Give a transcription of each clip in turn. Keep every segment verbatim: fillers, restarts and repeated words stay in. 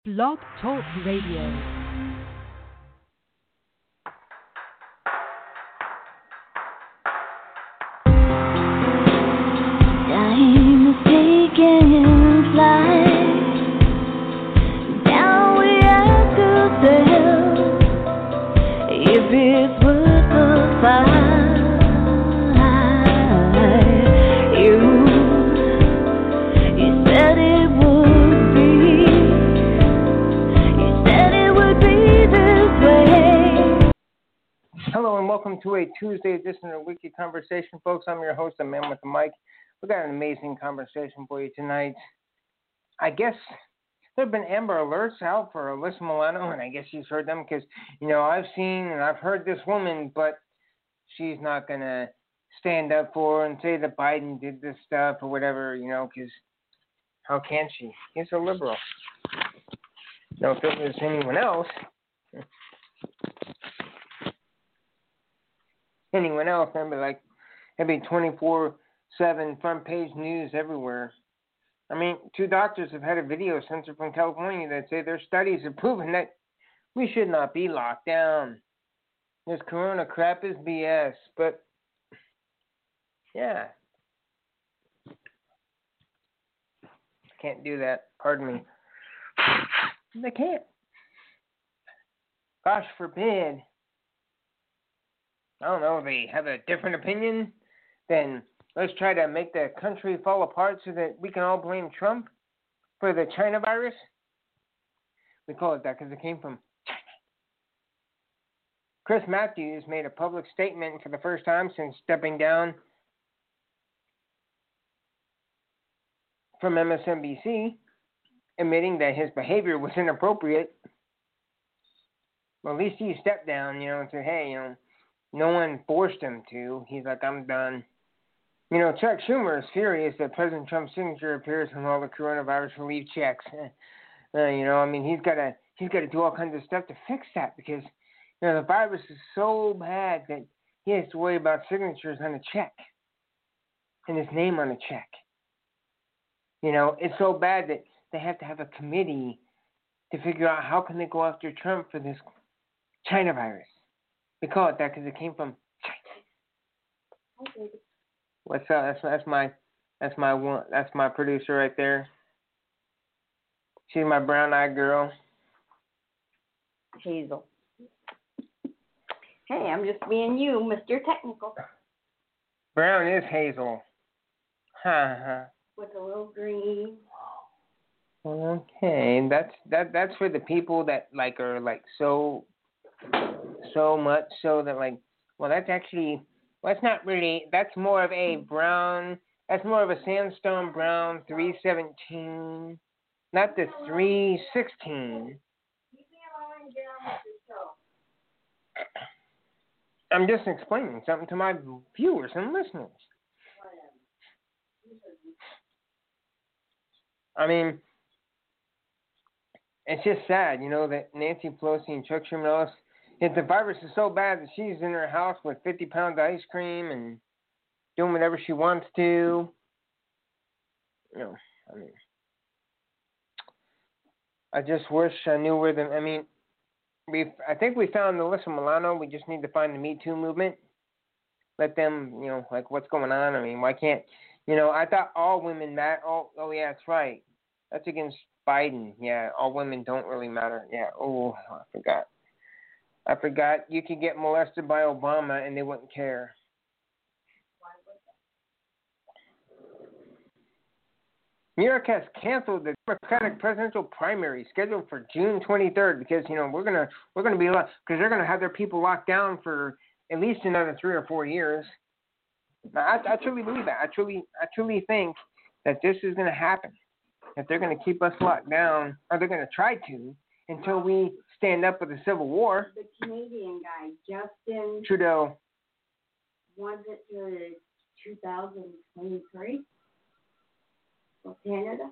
Blog Talk Radio. Time is taking flight. Now we have to tell if it's worth the fight. You, you said it would be. You said it would be this way. Hello and welcome to a Tuesday edition of Weekly Conversation, folks. I'm your host, the man with the mic. We got an amazing conversation for you tonight. I guess there have been Amber Alerts out for Alyssa Milano, and I guess she's heard them because, you know, I've seen and I've heard this woman, but she's not going to stand up for and say that Biden did this stuff or whatever, you know, because how can she? He's a liberal. Now, if it was anyone else, anyone else, I'd be like, it'd be twenty-four seven front page news everywhere. I mean, two doctors have had a video censored from California that say their studies have proven that we should not be locked down. This corona crap is B S, but yeah. Can't do that. Pardon me. They can't. Gosh forbid. I don't know, they have a different opinion, then let's try to make the country fall apart so that we can all blame Trump for the China virus. We call it that because it came from China. Chris Matthews made a public statement for the first time since stepping down from M S N B C, admitting that his behavior was inappropriate. Well, at least he stepped down, you know, and said, hey, you know, no one forced him to. He's like, I'm done. You know, Chuck Schumer is furious that President Trump's signature appears on all the coronavirus relief checks. uh, you know, I mean, he's got to he's got to do all kinds of stuff to fix that because, you know, the virus is so bad that he has to worry about signatures on a check and his name on a check. You know, it's so bad that they have to have a committee to figure out how can they go after Trump for this China virus. We call it that because it came from China. Okay. What's up? That's that's my that's my one that's my producer right there. She's my brown-eyed girl. Hazel. Hey, I'm just being you, Mister Technical. Brown is Hazel. Ha ha. With a little green. Okay, that's that that's for the people that like are like so so much so that like well that's actually well, that's not really that's more of a brown that's more of a sandstone brown three seventeen, not the three sixteen. I'm just explaining something to my viewers and listeners. I mean, it's just sad, you know, that Nancy Pelosi and Chuck Schumer, if the virus is so bad that she's in her house with fifty pounds of ice cream and doing whatever she wants to. You know, I mean, I just wish I knew where the, I mean, we I think we found Alyssa Milano. We just need to find the Me Too movement. Let them, you know, like what's going on. I mean, why can't, you know, I thought all women matter. Oh, oh yeah, that's right. That's against Biden. Yeah, all women don't really matter. Yeah, oh, I forgot. I forgot you could get molested by Obama and they wouldn't care. New York has canceled the Democratic presidential primary scheduled for June twenty-third because you know we're gonna we're gonna be because they're gonna have their people locked down for at least another three or four years. Now, I, I truly believe that. I truly I truly think that this is gonna happen. That they're gonna keep us locked down, or they're gonna try to until we stand up with a civil war. The Canadian guy, Justin Trudeau. Was it to two thousand twenty-three for Canada?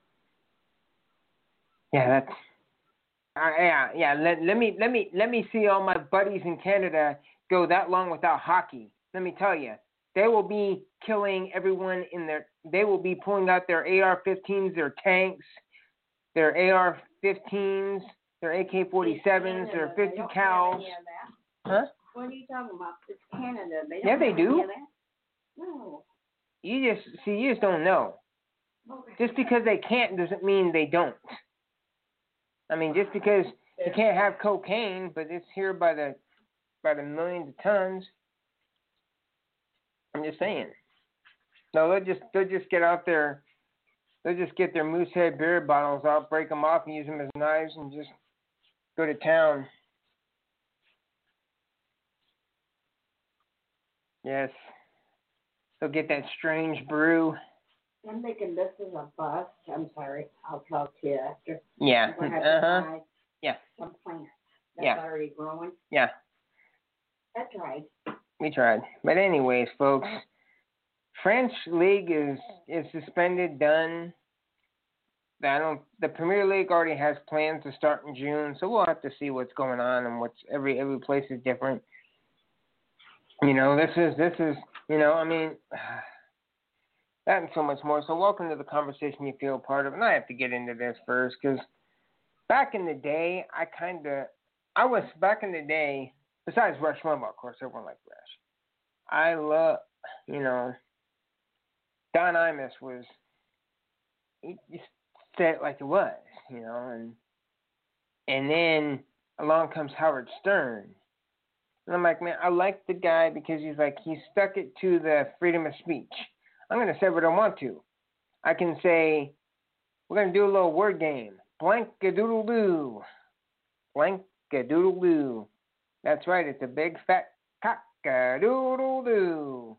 Yeah, that's. Uh, yeah, yeah. Let, let me let me let me see all my buddies in Canada go that long without hockey. Let me tell you, they will be killing everyone in their. They will be pulling out their A R fifteens, their tanks, their A R fifteens, their A K forty-sevens, their fifty cals. Huh? What are you talking about? It's Canada. They don't Yeah, they have do. any of that. No. You just see, you just don't know. Okay. Just because they can't doesn't mean they don't. I mean, just because you can't have cocaine, but it's here by the by the millions of tons. I'm just saying. No, they'll just they'll just get out there. They'll just get their Moosehead beer bottles out, break them off, and use them as knives, and just go to town. Yes. They'll get that strange brew. I'm thinking this is a bust. I'm sorry. I'll talk to you after. Yeah. We'll have Uh to huh. buy Yeah. some plants that's Yeah. already growing. Yeah. That's right. We tried. But anyways, folks, French League is is suspended, done. I don't. The Premier League already has plans to start in June, so we'll have to see what's going on and what's every every place is different. You know, this is this is you know, I mean, that and so much more. So welcome to the conversation you feel a part of, and I have to get into this first because back in the day, I kind of I was back in the day. Besides Rush Limbaugh, of course, everyone liked Rush. I love, you know, Don Imus was. He just said it like it was, you know, and and then along comes Howard Stern. And I'm like, man, I like the guy because he's like, he stuck it to the freedom of speech. I'm going to say what I want to. I can say, we're going to do a little word game. Blank-a-doodle-doo. Blank-a-doodle-doo. That's right, it's a big fat cock-a-doodle-doo.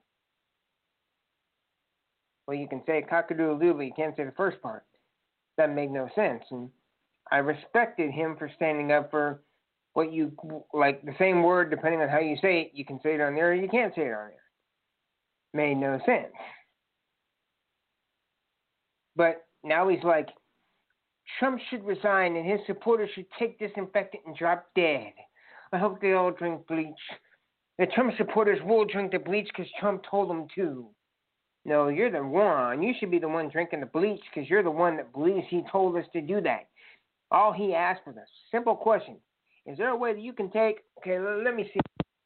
Well, you can say cock-a-doodle-doo, but you can't say the first part. That made no sense. And I respected him for standing up for what you, like the same word, depending on how you say it, you can say it on there or you can't say it on there. Made no sense. But now he's like, Trump should resign and his supporters should take disinfectant and drop dead. I hope they all drink bleach. The Trump supporters will drink the bleach because Trump told them to. No, you're the one. You should be the one drinking the bleach because you're the one that believes he told us to do that. All he asked was a simple question. Is there a way that you can take... Okay, let me see.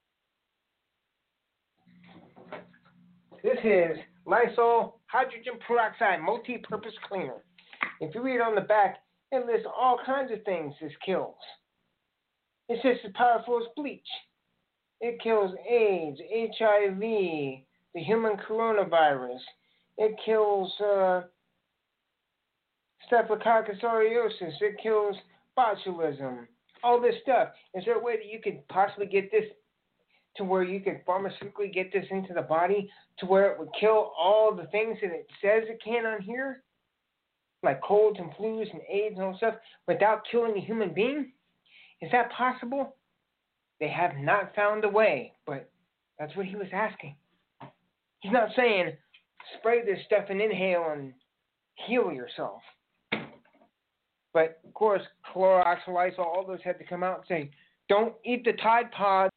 This is Lysol Hydrogen Peroxide Multi-Purpose Cleaner. If you read on the back, it lists all kinds of things this kills. It's just as powerful as bleach. It kills AIDS, H I V, the human coronavirus. It kills uh, Staphylococcus aureus. It kills botulism. All this stuff. Is there a way that you could possibly get this to where you could pharmaceutically get this into the body to where it would kill all the things that it says it can on here? Like colds and flus and AIDS and all stuff without killing a human being? Is that possible? They have not found a way, but that's what he was asking. He's not saying spray this stuff and inhale and heal yourself. But, of course, Clorox, Lysol, all those had to come out and say, don't eat the Tide Pods.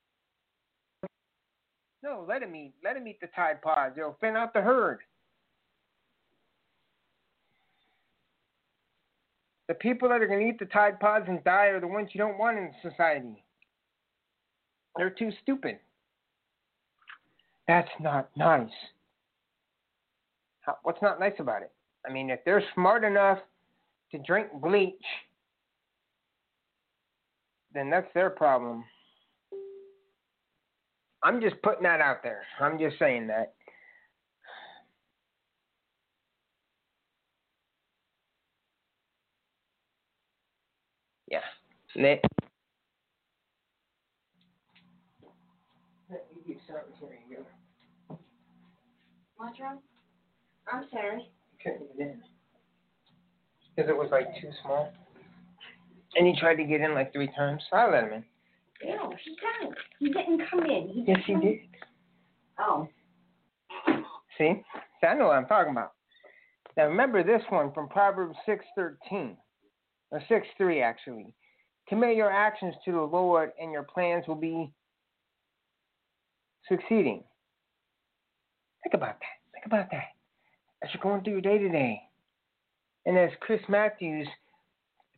No, let him eat. Let him eat the Tide Pods. They'll thin out the herd. The people that are going to eat the Tide Pods and die are the ones you don't want in society. They're too stupid. That's not nice. How, what's not nice about it? I mean, if they're smart enough to drink bleach, then that's their problem. I'm just putting that out there. I'm just saying that. Yeah. Let you get started. Here you go. What's wrong? I'm sorry. Couldn't get in. Because it was like too small. And he tried to get in like three times. So I let him in. No, he didn't. He didn't come in. He Yes, just he went- did. Oh. See? See, I know what I'm talking about. Now remember this one from Proverbs six thirteen. Or six three, actually. Commit your actions to the Lord and your plans will be succeeding. Think about that. Think about that. As you're going through your day to day. And as Chris Matthews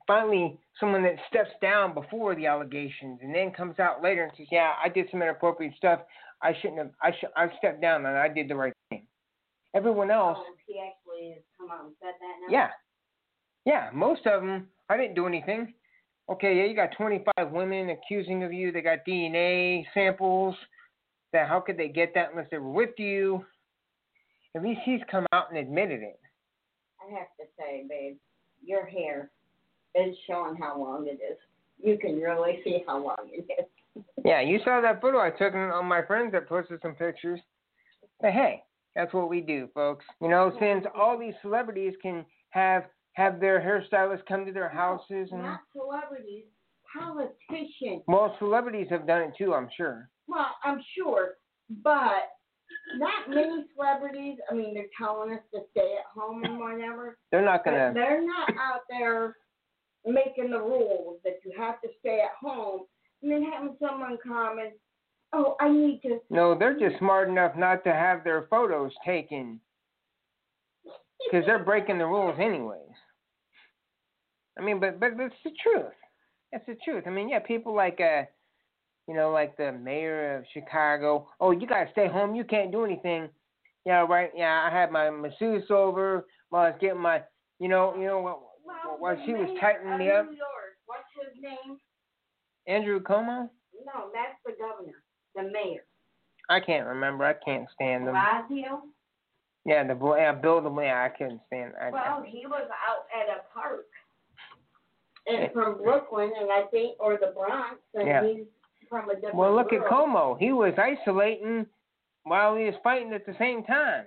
finally someone that steps down before the allegations and then comes out later and says, yeah, I did some inappropriate stuff. I shouldn't have, I should, I stepped down and I did the right thing. Everyone else. Oh, he actually has come out and said that now? Yeah. Yeah, most of them, I didn't do anything. Okay, yeah, you got twenty-five women accusing of you. They got D N A samples. That how could they get that unless they were with you? At least he's come out and admitted it. I have to say, babe, your hair is showing how long it is. You can really see how long it is. Yeah, you saw that photo I took on my friends that posted some pictures. But hey, that's what we do, folks. You know, since all these celebrities can have have their hairstylists come to their houses and not celebrities, politicians. Well, celebrities have done it too, I'm sure. Well, I'm sure, but not many celebrities. I mean, they're telling us to stay at home and whatever. They're not gonna. But they're not out there making the rules that you have to stay at home and then having someone come and, oh, I need to. No, they're just smart enough not to have their photos taken because they're breaking the rules anyways. I mean, but but it's the truth. That's the truth. I mean, yeah, people like uh, you know, like the mayor of Chicago. Oh, you gotta stay home. You can't do anything. Yeah, right. Yeah, I had my masseuse over while I was getting my, you know, you know, while, well, while she was mayor tightening of me up. New York. What's his name? Andrew Cuomo? No, that's the governor, the mayor. I can't remember. I can't stand him. Blasio? Yeah, the boy. Yeah, Bill the yeah, I couldn't stand. I, Well, he was out at a park. And from Brooklyn, and I think, or the Bronx, and yeah. he's from a different Well, look world. at Como. He was isolating while he was fighting at the same time.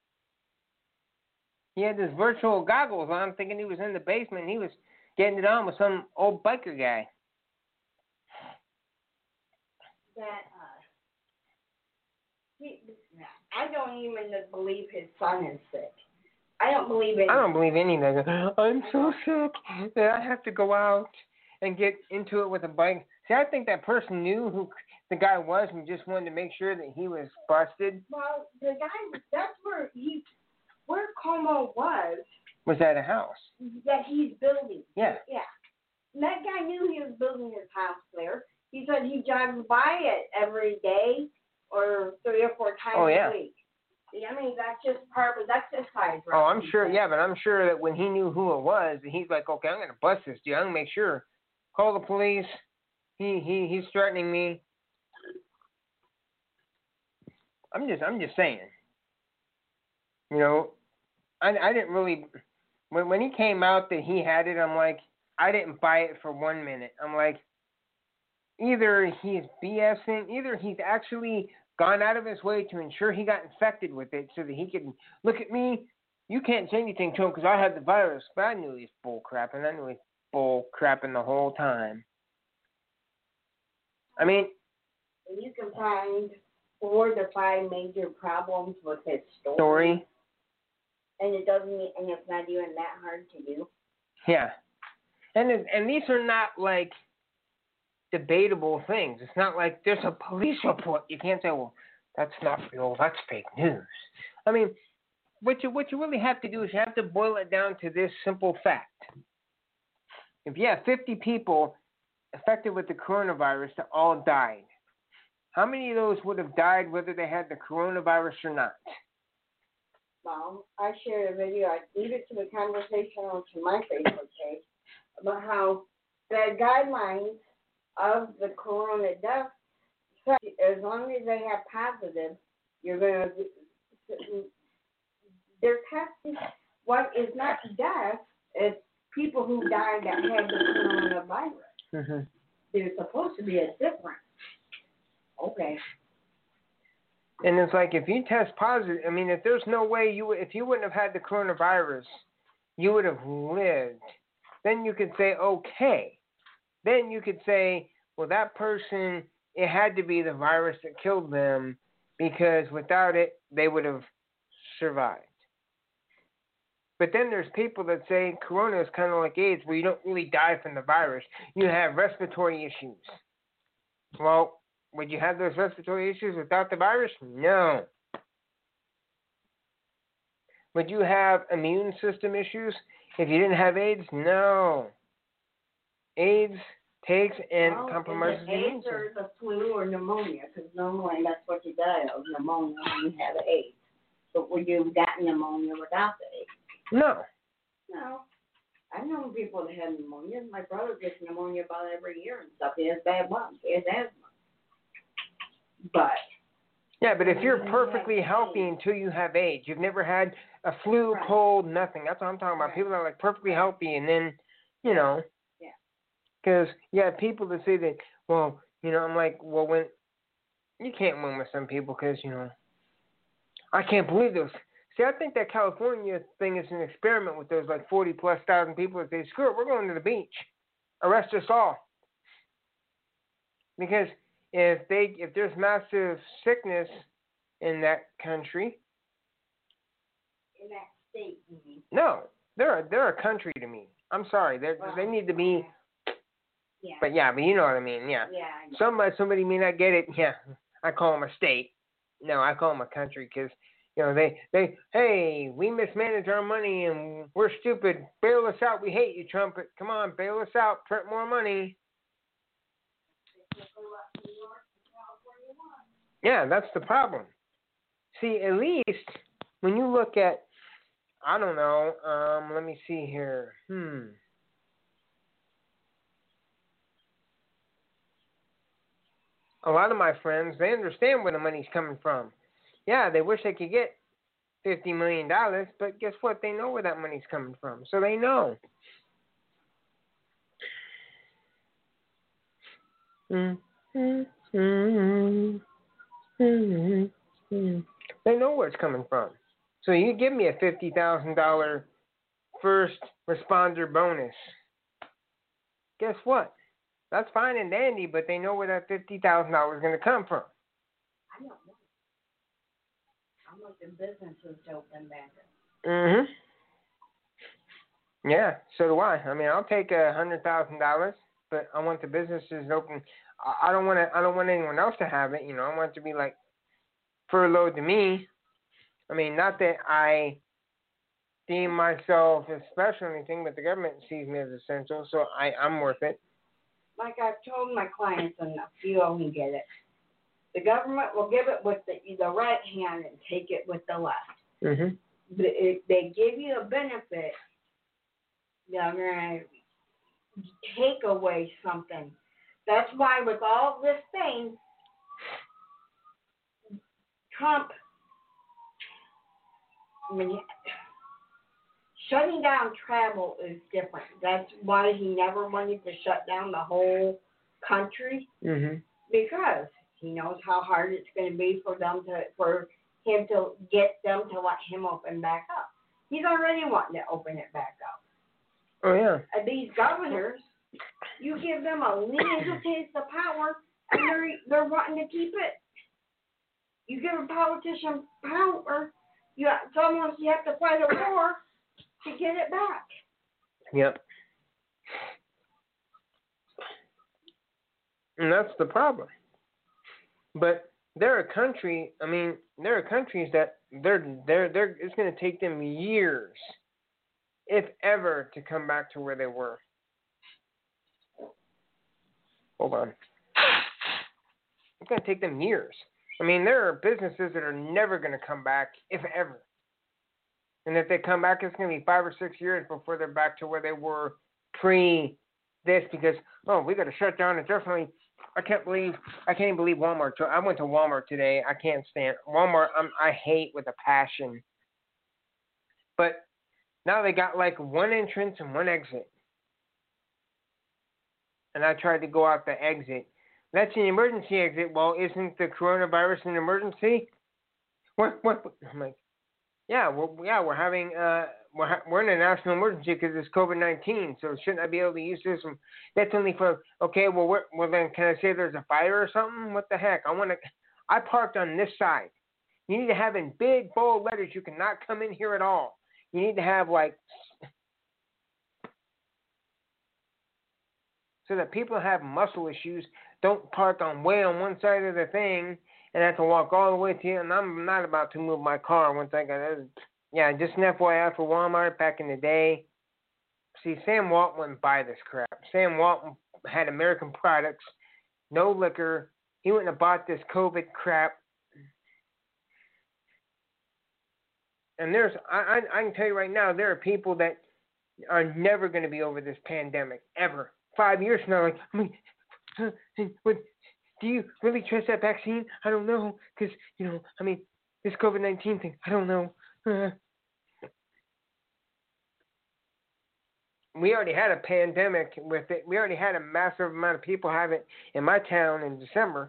He had this virtual goggles on, thinking he was in the basement. And he was getting it on with some old biker guy. That uh, he, I don't even believe his son is sick. I don't believe it. I don't believe any nigga. I'm so sick that I have to go out and get into it with a bike. See, I think that person knew who the guy was and just wanted to make sure that he was busted. Well, the guy, that's where he, where Como was. Was at a house. That he's building. Yeah. Yeah. And that guy knew he was building his house there. He said he jogs by it every day or three or four times oh, yeah. a week. I mean, that's just part of that's exercise, right? Oh, I'm sure, yeah, but I'm sure that when he knew who it was, he's like, okay, I'm going to bust this dude. I'm going to make sure. Call the police. He he he's threatening me. I'm just I'm just saying. You know, I I didn't really when when he came out that he had it, I'm like, I didn't buy it for one minute. I'm like, either he's BSing, either he's actually gone out of his way to ensure he got infected with it so that he could look at me. You can't say anything to him because I had the virus, but I knew he was bull crapping. I knew he was bull crapping the whole time. I mean, you can find four to five major problems with his story, story. and it doesn't, and it's not even that hard to do. Yeah, and it, and these are not like debatable things. It's not like there's a police report. You can't say, well, that's not real. That's fake news. I mean, what you what you really have to do is you have to boil it down to this simple fact. If you have fifty people affected with the coronavirus that all died, how many of those would have died whether they had the coronavirus or not? Well, I shared a video. I gave it to the conversation to my Facebook page about how the guidelines of the corona death, as long as they have positive, you're going to, they're testing what is not death, it's people who died that had the coronavirus. Mm-hmm. There's supposed to be a difference. Okay. And it's like if you test positive, I mean, if there's no way you, if you wouldn't have had the coronavirus, you would have lived, then you could say, okay. Then you could say, well, that person, it had to be the virus that killed them because without it, they would have survived. But then there's people that say corona is kind of like AIDS where you don't really die from the virus. You have respiratory issues. Well, would you have those respiratory issues without the virus? No. Would you have immune system issues if you didn't have AIDS? No. AIDS takes and well, compromises is the it immune AIDS system. or the flu or pneumonia? Because normally that's what you die of, pneumonia when you have AIDS. But would you got pneumonia without the AIDS? No. No. I've known people that have pneumonia. My brother gets pneumonia about every year and stuff. He has bad lungs. He has asthma. But Yeah, but if you're perfectly healthy until you have AIDS, you've never had a flu, Right. cold, nothing. That's what I'm talking about. Right. People that are like perfectly healthy, and then, you know, yeah. because you have people that say that, well, you know, I'm like, well, when you can't win with some people because, you know, I can't believe this. See, I think that California thing is an experiment with those like forty plus thousand people that say, screw it, we're going to the beach. Arrest us all. Because if they if there's massive sickness in that country, In that state, you mean? no, they're a, they're a country to me. I'm sorry, they Well, they need to be. Yeah. But yeah, but you know what I mean. Yeah. Yeah. I know. Somebody somebody may not get it. Yeah, I call them a state. No, I call them a country because you know they they hey we mismanage our money and we're stupid. Bail us out. We hate you, Trump. Come on, bail us out. Print more money. Yeah, that's the problem. See, at least when you look at, I don't know, um, let me see here. Hmm. A lot of my friends, they understand where the money's coming from. Yeah, they wish they could get fifty million dollars, but guess what? They know where that money's coming from, so they know. Mm-hmm. Mm-hmm. They know where it's coming from. So you give me a fifty thousand dollars first responder bonus. Guess what? That's fine and dandy, but they know where that fifty thousand dollars is going to come from. I don't know. I'm looking businesses to open back up. Mm-hmm. Yeah, so do I. I mean, I'll take a one hundred thousand dollars, but I want the businesses open. I don't want to. I don't want anyone else to have it. You know, I want it to be like furloughed to me. I mean, not that I deem myself as special or anything, but the government sees me as essential, so I, I'm worth it. Like I've told my clients, and a few of them get it. The government will give it with the, the right hand and take it with the left. Mm-hmm. But if they give you a benefit, they're going to take away something. That's why with all this thing, Trump, I mean, shutting down travel is different. That's why he never wanted to shut down the whole country, Mm-hmm. because he knows how hard it's going to be for them to, for him to get them to let him open back up. He's already wanting to open it back up. Oh, yeah. And these governors, you give them a little taste of power, and they're they're wanting to keep it. You give a politician power, you it's almost you have to fight a war to get it back. Yep. And that's the problem. But there are country. I mean, there are countries that they're they're they're. It's going to take them years, if ever, to come back to where they were. Hold on. It's going to take them years. I mean, there are businesses that are never going to come back, if ever. And if they come back, it's going to be five or six years before they're back to where they were pre this, because, oh, we got to shut down indefinitely. I can't believe, I can't even believe Walmart. I went to Walmart today. I can't stand Walmart. I'm, I hate with a passion. But now they got like one entrance and one exit. And I tried to go out the exit. That's an emergency exit. Well, isn't the coronavirus an emergency? What? What? I'm like, yeah, we're, yeah, we're having, uh, we're ha- we're in a national emergency because it's COVID nineteen. So shouldn't I be able to use this? And that's only for, okay. Well, we're, well then, can I say there's a fire or something? What the heck? I want to. I parked on this side. You need to have in big bold letters. You cannot come in here at all. You need to have like. So that people have muscle issues don't park on way on one side of the thing and have to walk all the way to you. And I'm not about to move my car once I got it. Yeah, just an F Y I for Walmart back in the day. See, Sam Walton wouldn't buy this crap. Sam Walton had American products, no liquor. He wouldn't have bought this COVID crap. And there's, I, I, I can tell you right now, there are people that are never going to be over this pandemic, ever. Five years from now, like, I mean, what, do you really trust that vaccine? I don't know, because, you know, I mean, this COVID nineteen thing, I don't know. Uh, we already had a pandemic with it. We already had a massive amount of people have it in my town in December.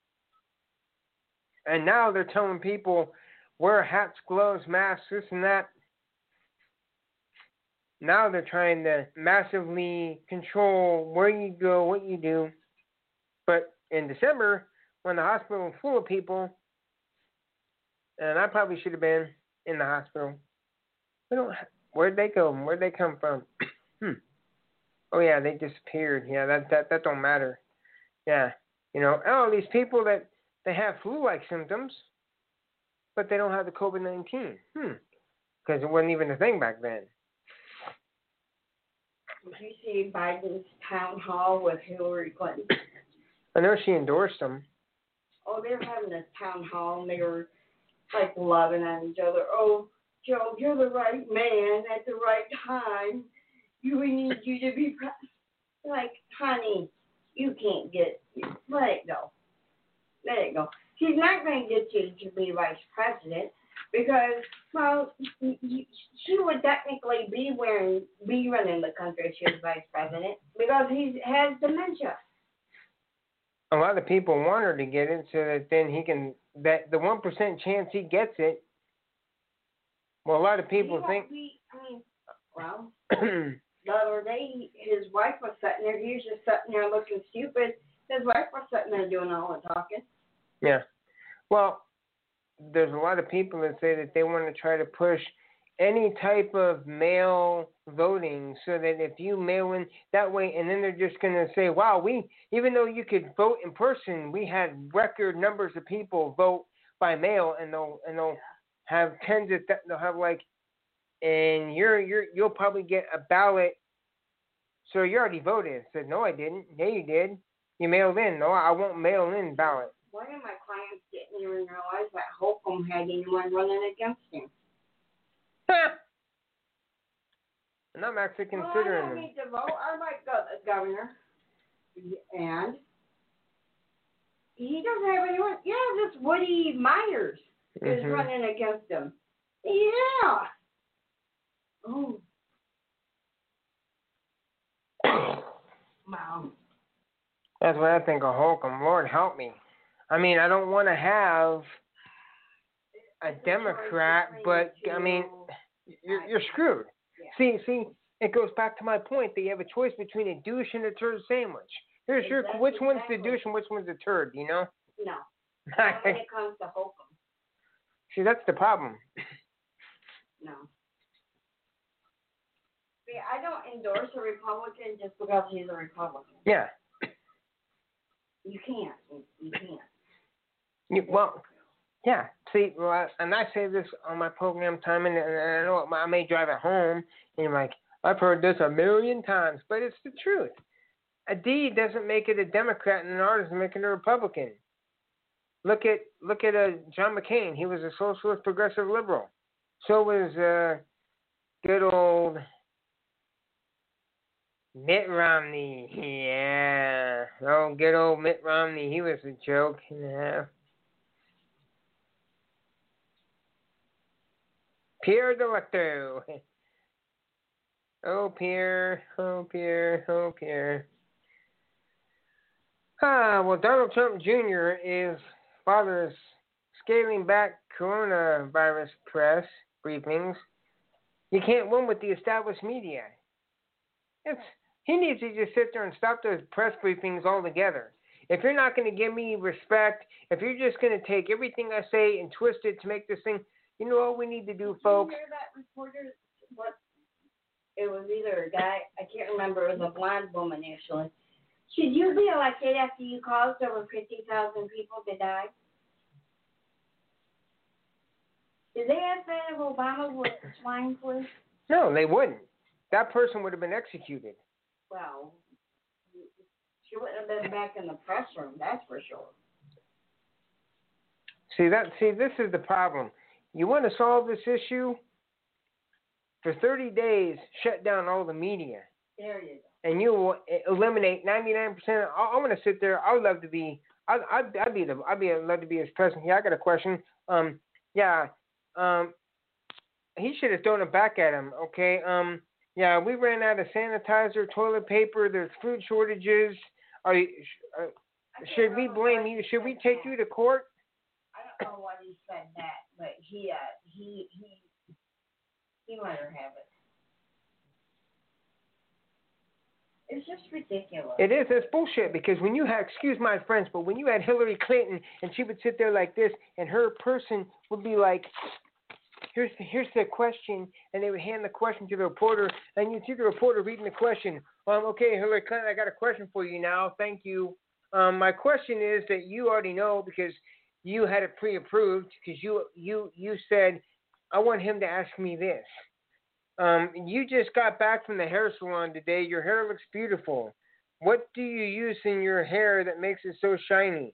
And now they're telling people, wear hats, gloves, masks, this and that. Now they're trying to massively control where you go, what you do. But in December, when the hospital was full of people, and I probably should have been in the hospital, we don't. Where'd they go? Where'd they come from? hmm. Oh yeah, they disappeared. Yeah, that that that don't matter. Yeah, you know, oh, these people that they have flu-like symptoms, but they don't have the COVID nineteen. Hmm. Because it wasn't even a thing back then. Did you see Biden's town hall with Hillary Clinton? I know she endorsed them. Oh, they were having this town hall, and they were, like, loving on each other. Oh, Joe, you're the right man at the right time. You, we need you to be, pre-. Like, honey, you can't get, let it go. Let it go. She's not going to get you to be vice president because, well, she would technically be wearing, be running the country if she was vice president because he has dementia. A lot of people want her to get it so that then he can, that the one percent chance he gets it, well, a lot of people think. Be, I mean, well, the other day his wife was sitting there, he was just sitting there looking stupid. His wife was sitting there doing all the talking. Yeah. Well, there's a lot of people that say that they want to try to push any type of mail voting so that if you mail in that way, and then they're just going to say, wow, we, even though you could vote in person, we had record numbers of people vote by mail, and they'll, and they'll have tens of, th- they'll have like, and you're, you're, you'll probably get a ballot. So you already voted. I said, no, I didn't. Yeah, you did. You mailed in. No, I won't mail in ballot. One of my clients didn't even realize that Holcomb had anyone running against him. And I'm actually considering well, I don't them. need to vote. I like the governor. And he doesn't have anyone. Yeah, this Woody Myers is mm-hmm. running against him. Yeah. Oh. Wow. That's what I think of Holcomb. Lord help me. I mean, I don't want to have a Democrat, but I mean, you're you're screwed. Yeah. See, see, it goes back to my point that you have a choice between a douche and a turd sandwich. Here's exactly, your which one's exactly. the douche and which one's the turd, you know? No. Not when it comes to Holcomb. See, that's the problem. No. See, I don't endorse a Republican just because he's a Republican. Yeah. You can't. You can't. You, well, yeah. See, well, I, and I say this on my program time, and, and I know I may drive it home, and you're like, I've heard this a million times, but it's the truth. A D doesn't make it a Democrat, and an R doesn't make it a Republican. Look at look at uh, John McCain. He was a socialist, progressive liberal. So was uh, good old Mitt Romney. Yeah. Oh, good old Mitt Romney. He was a joke and a half. Pierre Delecto. Oh, Pierre. Oh, Pierre. Oh, Pierre. Ah, well, Donald Trump Junior is father is scaling back coronavirus press briefings. You can't win with the established media. It's he needs to just sit there and stop those press briefings altogether. If you're not going to give me respect, if you're just going to take everything I say and twist it to make this thing, you know what we need to do, folks? Did you hear that reporter? What? It was either a guy, I can't remember, it was a blonde woman actually. Should you be elected after you caused over fifty thousand people to die? Did they ask that of Obama with swine flu? No, they wouldn't. that person would have been executed. Well, she wouldn't have been back in the press room, that's for sure. See that? See, this is the problem. You want to solve this issue? For thirty days, shut down all the media. There you go. And you will eliminate ninety-nine percent. I, I want to sit there. I would love to be. I'd, I'd, I'd be the. I'd be I'd love to be his president. Yeah, I got a question. Um, yeah. Um, he should have thrown it back at him. Okay. Um, yeah, we ran out of sanitizer, toilet paper. There's food shortages. Are you, uh, should we blame you? Should we take you to court? I don't know why he said that, but he, uh, he, he, he let her have it. It's just ridiculous. It is. It's bullshit because when you had, excuse my French, but when you had Hillary Clinton and she would sit there like this and her person would be like, here's the, here's the question, and they would hand the question to the reporter, and you'd see the reporter reading the question. Um, okay, Hillary Clinton, I got a question for you now. Thank you. Um, my question is that you already know because you had it pre-approved because you, you, you said, I want him to ask me this. Um, you just got back from the hair salon today. Your hair looks beautiful. What do you use in your hair that makes it so shiny?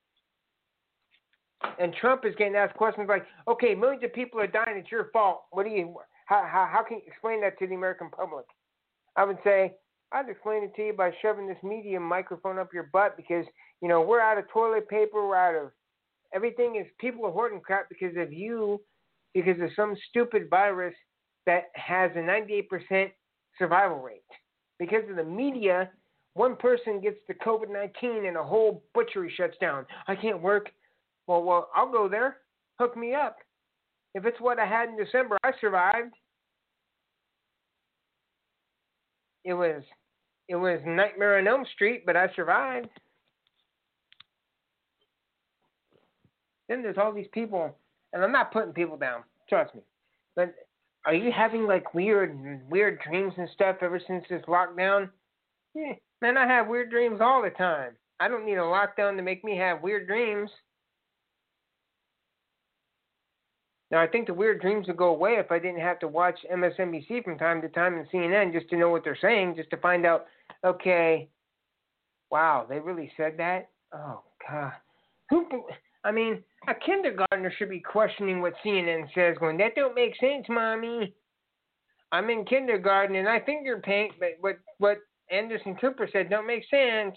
And Trump is getting asked questions like, okay, millions of people are dying. It's your fault. What do you, how, how, how can you explain that to the American public? I would say, I'd explain it to you by shoving this media microphone up your butt because, you know, we're out of toilet paper. We're out of everything is people are hoarding crap because of you, because of some stupid virus that has a ninety-eight percent survival rate. Because of the media, one person gets the COVID nineteen and a whole butchery shuts down. I can't work. Well, well, I'll go there. Hook me up. If it's what I had in December, I survived. It was, it was Nightmare on Elm Street, but I survived. Then there's all these people, and I'm not putting people down. Trust me, but. Are you having like weird, weird dreams and stuff ever since this lockdown? Yeah, man, I have weird dreams all the time. I don't need a lockdown to make me have weird dreams. Now, I think the weird dreams would go away if I didn't have to watch M S N B C from time to time and C N N just to know what they're saying, just to find out, okay, wow, they really said that? Oh, God. Who? I mean, a kindergartner should be questioning what C N N says, going, that don't make sense, Mommy. I'm in kindergarten and I finger paint, but what, what Anderson Cooper said don't make sense.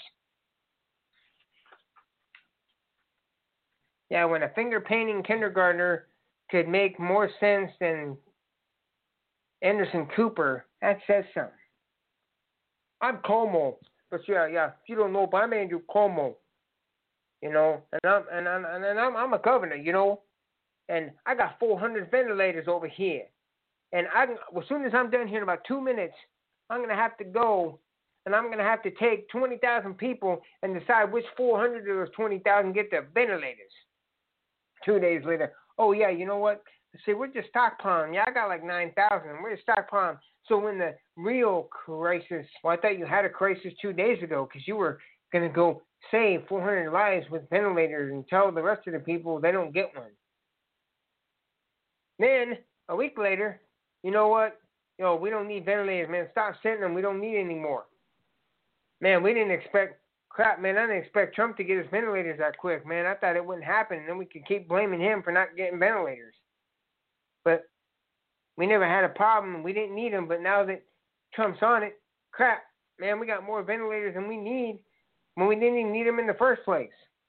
Yeah, when a finger painting kindergartner could make more sense than Anderson Cooper, that says something. I'm Como, but yeah, yeah, if you don't know, but I'm Andrew Como. You know, and I'm and I'm and I'm I'm a governor, you know, and I got four hundred ventilators over here, and I can, as soon as I'm done here in about two minutes, I'm gonna have to go, and I'm gonna have to take twenty thousand people and decide which four hundred of those twenty thousand get their ventilators. Two days later, oh yeah, you know what? See, we're just stockpiling. Yeah, I got like nine thousand. We're just stockpiling. So when the real crisis, well, I thought you had a crisis two days ago because you were gonna go save four hundred lives with ventilators and tell the rest of the people they don't get one. Then, a week later, you know what? Yo, we don't need ventilators, man. Stop sending them. We don't need any more. Man, we didn't expect, crap, man, I didn't expect Trump to get his ventilators that quick, man. I thought it wouldn't happen, and then we could keep blaming him for not getting ventilators. But we never had a problem. We didn't need them, but now that Trump's on it, crap, man, we got more ventilators than we need. When we didn't even need them in the first place.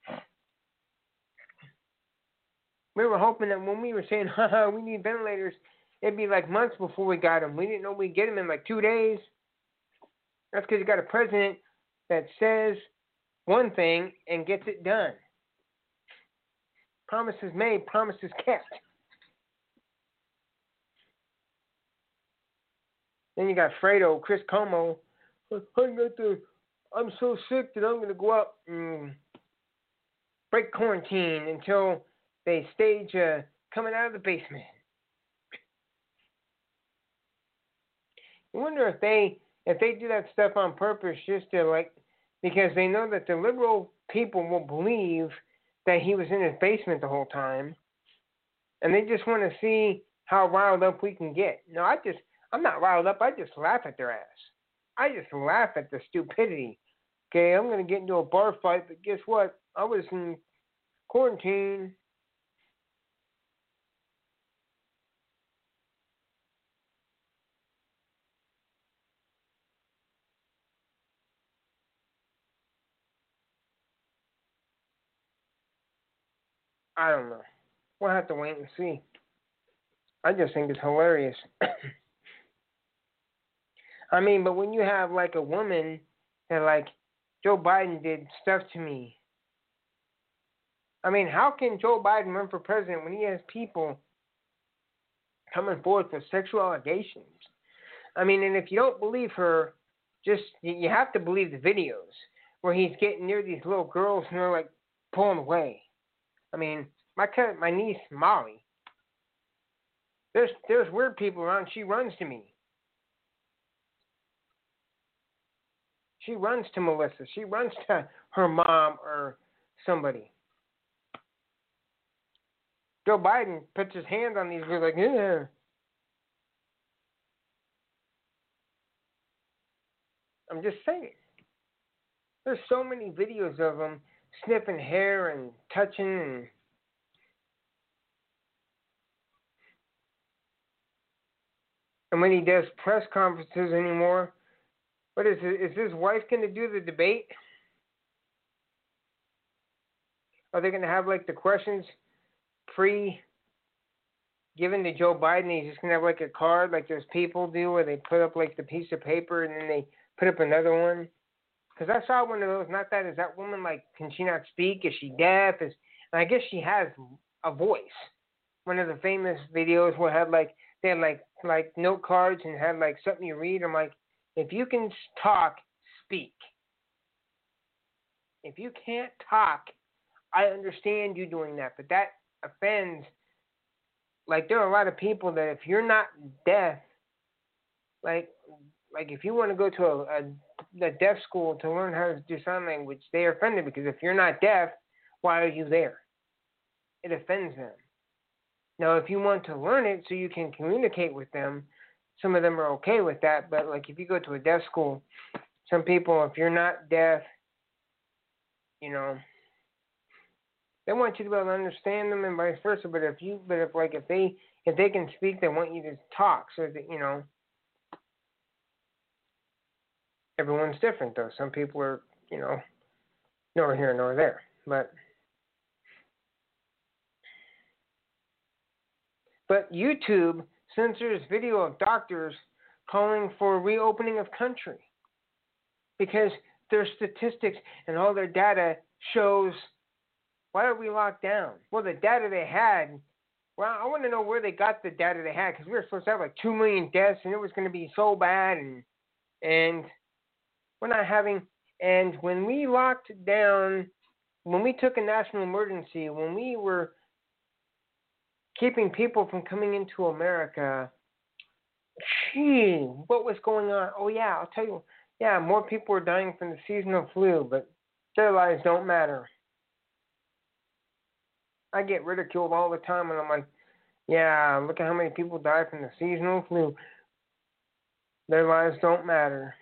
We were hoping that when we were saying, haha, we need ventilators, it'd be like months before we got them. We didn't know we'd get them in like two days. That's because you got a president that says one thing and gets it done. Promises made, promises kept. Then you got Fredo, Chris Como. I got the... I'm so sick that I'm going to go out and break quarantine until they stage uh, coming out of the basement. I wonder if they if they do that stuff on purpose just to like, because they know that the liberal people will believe that he was in his basement the whole time, and they just want to see how riled up we can get. No, I just I'm not riled up. I just laugh at their ass. I just laugh at the stupidity. Okay, I'm going to get into a bar fight, but guess what? I was in quarantine. I don't know. We'll have to wait and see. I just think it's hilarious. I mean, but when you have like a woman that like Joe Biden did stuff to me. I mean, how can Joe Biden run for president when he has people coming forth with sexual allegations? I mean, and if you don't believe her, just you have to believe the videos where he's getting near these little girls and they're like pulling away. I mean, my cousin, my niece Molly. There's there's weird people around. She runs to me. She runs to Melissa. She runs to her mom or somebody. Joe Biden puts his hand on these girls like, yeah. I'm just saying. There's so many videos of him sniffing hair and touching and and when he does press conferences anymore, what is it? Is his wife going to do the debate? Are they going to have like the questions pre given to Joe Biden? He's just going to have like a card like those people do where they put up like the piece of paper and then they put up another one? Because I saw one of those. Not that. Is that woman like, can she not speak? Is she deaf? Is and I guess she has a voice. One of the famous videos where had like they had like like note cards and had like something you read. I'm like, if you can talk, speak. If you can't talk, I understand you doing that, but that offends. Like there are a lot of people that if you're not deaf, like like if you want to go to a, a, a deaf school to learn how to do sign language, they are offended because if you're not deaf, why are you there? It offends them. Now, if you want to learn it so you can communicate with them, some of them are okay with that. But like if you go to a deaf school, some people, if you're not deaf, you know, they want you to be able to understand them and vice versa. But if you, but if like if they if they can speak, they want you to talk so that you know. Everyone's different though. Some people are, you know, nor here nor there. But but YouTube censors video of doctors calling for reopening of country because their statistics and all their data shows why are we locked down? Well, the data they had, well, I want to know where they got the data they had because we were supposed to have like two million deaths and it was going to be so bad and and we're not having, and when we locked down, when we took a national emergency, when we were keeping people from coming into America, gee, what was going on? Oh, yeah, I'll tell you. Yeah, more people were dying from the seasonal flu, but their lives don't matter. I get ridiculed all the time, and I'm like, yeah, look at how many people died from the seasonal flu. Their lives don't matter.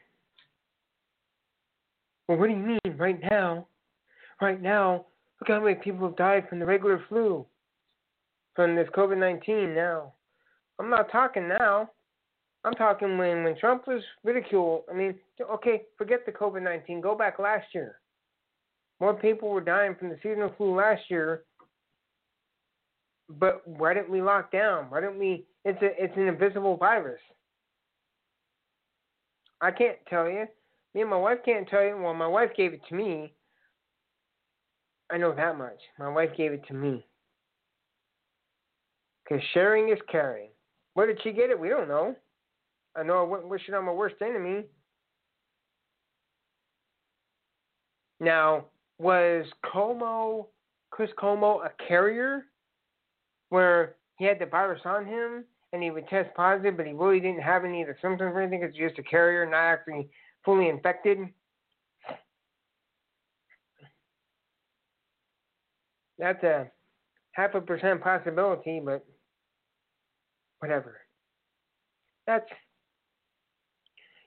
Well, what do you mean right now? Right now, look how many people have died from the regular flu, from this COVID nineteen now. I'm not talking now. I'm talking when, when Trump was ridiculed. I mean, okay, forget the COVID nineteen. Go back last year. More people were dying from the seasonal flu last year. But why didn't we lock down? Why didn't we? It's a it's an invisible virus. I can't tell you. Me and my wife can't tell you. Well, my wife gave it to me. I know that much. My wife gave it to me. Because sharing is caring. Where did she get it? We don't know. I know I wouldn't wish it on my worst enemy. Now, was Como, Chris Como, a carrier? Where he had the virus on him and he would test positive, but he really didn't have any of the symptoms or anything because he's just a carrier, not actually fully infected. That's a half a percent possibility, but whatever. That's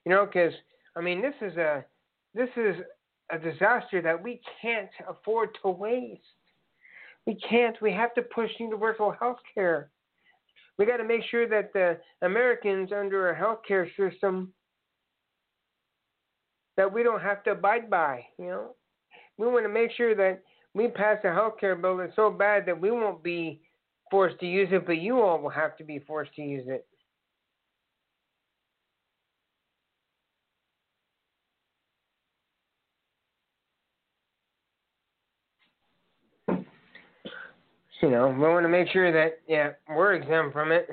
You know, because I mean, this is a this is a disaster that we can't afford to waste. We can't. We have to push universal health care. We got to make sure that the Americans under a health care system that we don't have to abide by. You know, we want to make sure that we pass a health care bill that's so bad that we won't be forced to use it, but you all will have to be forced to use it. You know, we want to make sure that, yeah, we're exempt from it.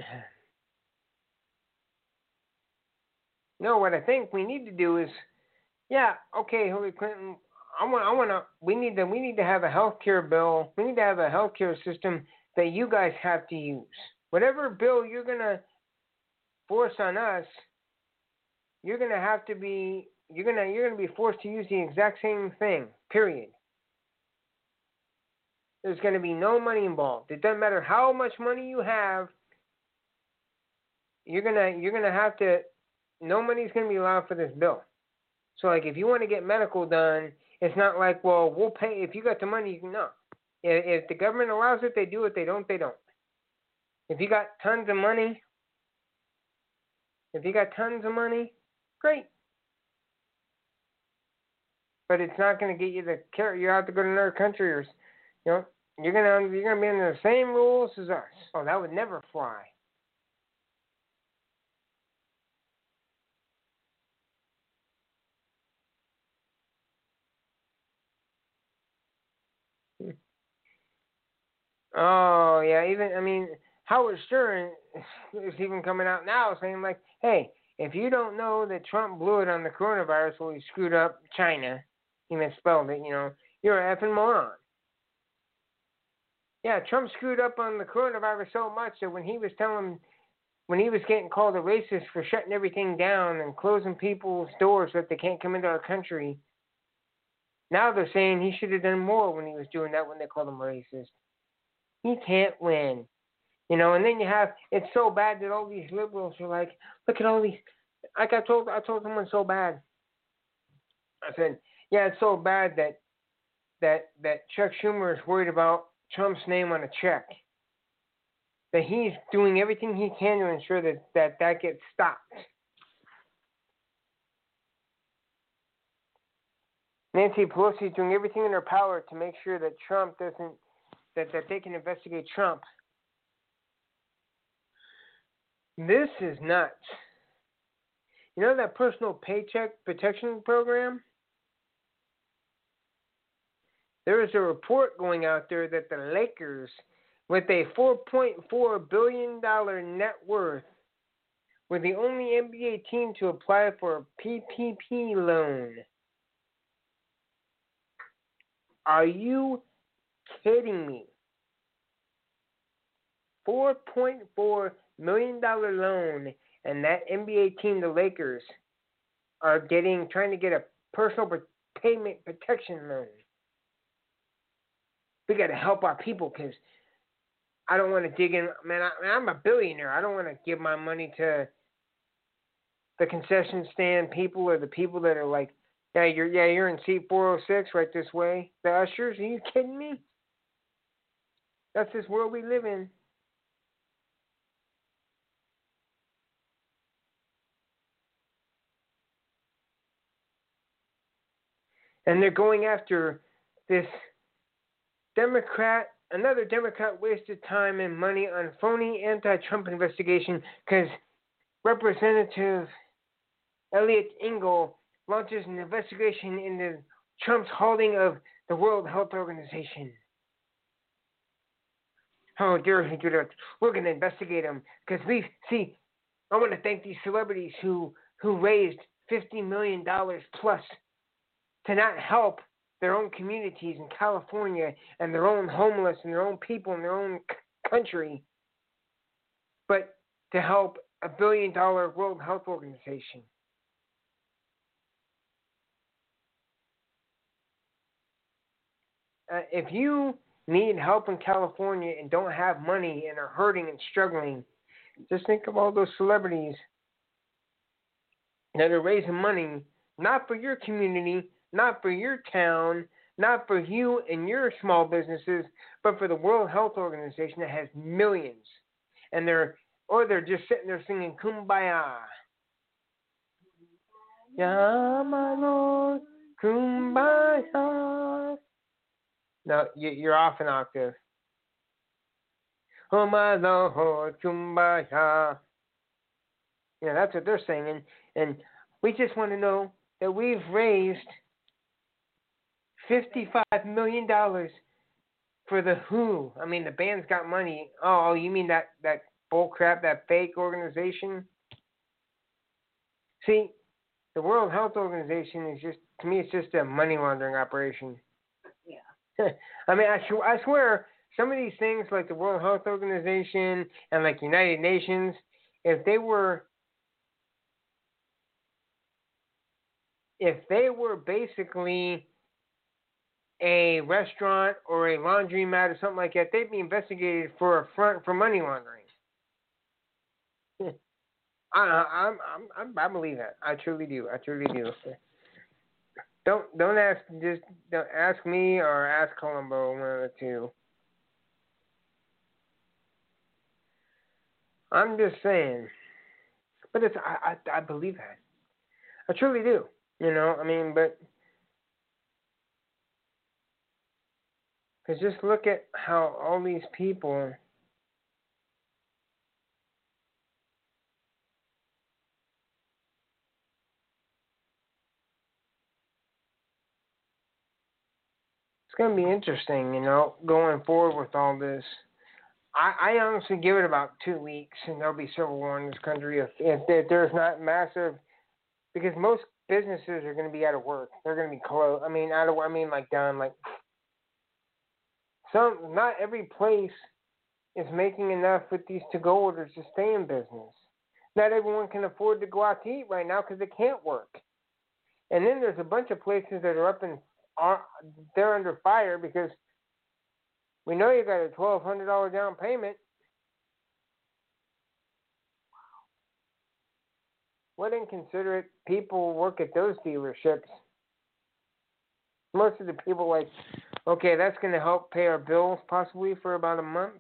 No, what I think we need to do is, yeah, okay, Hillary Clinton, I want, I want to, we need to, we need to have a health care bill. We need to have a health care system that you guys have to use. Whatever bill you're going to force on us, you're going to have to be, you're going to, you're going to be forced to use the exact same thing, period. There's going to be no money involved. It doesn't matter how much money you have. You're gonna you're gonna have to. No money's going to be allowed for this bill. So, like, if you want to get medical done, it's not like, well, we'll pay. If you got the money, you can no. If, if the government allows it, they do it. They don't, they don't. If you got tons of money, if you got tons of money, great. But it's not going to get you the care. You have to go to another country or. You know, you're gonna you're gonna be under the same rules as us. Oh, that would never fly. Oh yeah, even I mean Howard Stern is even coming out now saying like, hey, if you don't know that Trump blew it on the coronavirus while he screwed up China, he misspelled it. You know, you're an effing moron. Yeah, Trump screwed up on the coronavirus so much that when he was telling, when he was getting called a racist for shutting everything down and closing people's doors so that they can't come into our country, now they're saying he should have done more when he was doing that when they called him a racist. He can't win. You know, and then you have, it's so bad that all these liberals are like, look at all these, like I told, I told someone so bad. I said, yeah, it's so bad that, that, that Chuck Schumer is worried about Trump's name on a check, that he's doing everything he can to ensure that that, that gets stopped. Nancy Pelosi is doing everything in her power to make sure that Trump doesn't, that, that they can investigate Trump. This is nuts. You know that personal paycheck protection program? There is a report going out there that the Lakers, with a four point four billion dollars net worth, were the only N B A team to apply for a P P P loan. Are you kidding me? four point four million dollars loan, and that N B A team, the Lakers, are getting trying to get a personal payment protection loan. We got to help our people because I don't want to dig in. Man, I, I'm a billionaire. I don't want to give my money to the concession stand people or the people that are like, yeah, you're yeah, you're in seat four oh six right this way. The ushers, are you kidding me? That's this world we live in. And they're going after this Democrat, another Democrat wasted time and money on phony anti-Trump investigation because Representative Eliot Engel launches an investigation into Trump's halting of the World Health Organization. How dare he do that? We're going to investigate him because we see. I want to thank these celebrities who who raised fifty million dollars plus to not help their own communities in California and their own homeless and their own people in their own c- country, but to help a billion dollar World Health Organization. Uh, if you need help in California and don't have money and are hurting and struggling, just think of all those celebrities that are raising money not for your community, not for your town, not for you and your small businesses, but for the World Health Organization that has millions. And they're, or they're just sitting there singing Kumbaya. Ya my Lord, Kumbaya. No, you're off an octave. Oh my Lord, Kumbaya. Yeah, that's what they're singing. And we just want to know that we've raised fifty-five million dollars for the W H O. I mean, the band's got money. Oh, you mean that, that bull crap, that fake organization? See, the World Health Organization is just, to me, it's just a money laundering operation. Yeah. I mean, I, sw- I swear, some of these things like the World Health Organization and like United Nations, if they were, if they were basically a restaurant or a laundromat or something like that, they'd be investigated for a front for money laundering. I, I'm, I'm, I'm, I believe that. I truly do. I truly do. Don't, don't ask. Just don't ask me or ask Columbo. One of the two. I'm just saying. But it's. I, I, I believe that. I truly do. You know. I mean, but. Because just look at how all these people. It's going to be interesting, you know, going forward with all this. I, I honestly give it about two weeks, and there'll be civil war in this country if, if, if there's not massive, because most businesses are going to be out of work. They're going to be closed. I mean, out of. I mean, like done. Like some, not every place is making enough with these to-go orders to stay in business. Not everyone can afford to go out to eat right now because they can't work. And then there's a bunch of places that are up in. Are, they're under fire because we know you got a twelve hundred dollars down payment. What inconsiderate people work at those dealerships? Most of the people like, okay, that's going to help pay our bills possibly for about a month.